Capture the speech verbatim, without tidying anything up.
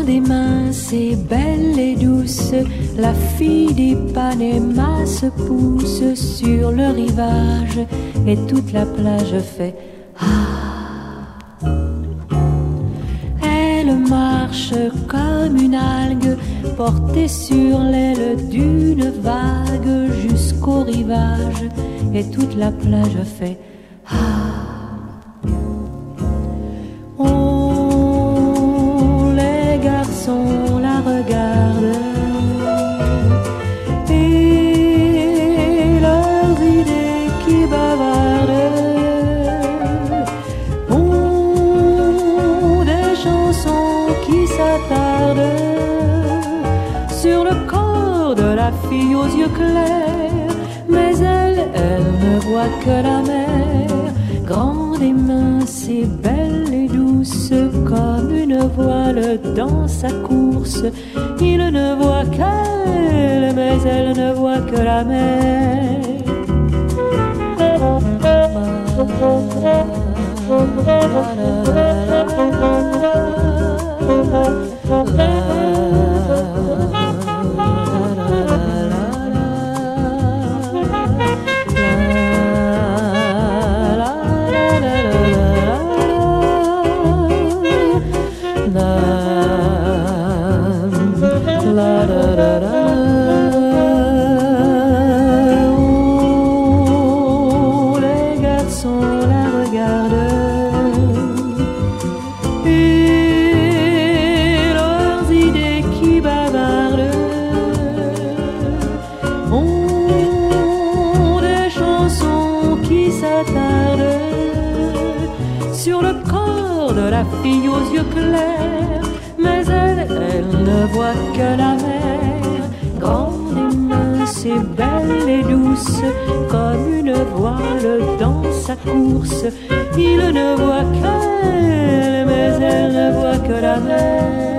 grande et mince et belle et douce, la fille d'Ipanema se pousse sur le rivage et toute la plage fait ah. Elle marche comme une algue portée sur l'aile d'une vague jusqu'au rivage et toute la plage fait ah. On la regarde et leurs idées qui bavardent ont des chansons qui s'attardent sur le corps de la fille aux yeux clairs, mais elle, elle ne voit que la mer, grande et mince et belle et douce comme une voile dans sa course. Il ne voit qu'elle, mais elle ne voit que la mer. Sur le corps de la fille aux yeux clairs, mais elle, elle ne voit que la mer, grande et mince et belle et douce comme une voile dans sa course. Il ne voit qu'elle, mais elle ne voit que la mer.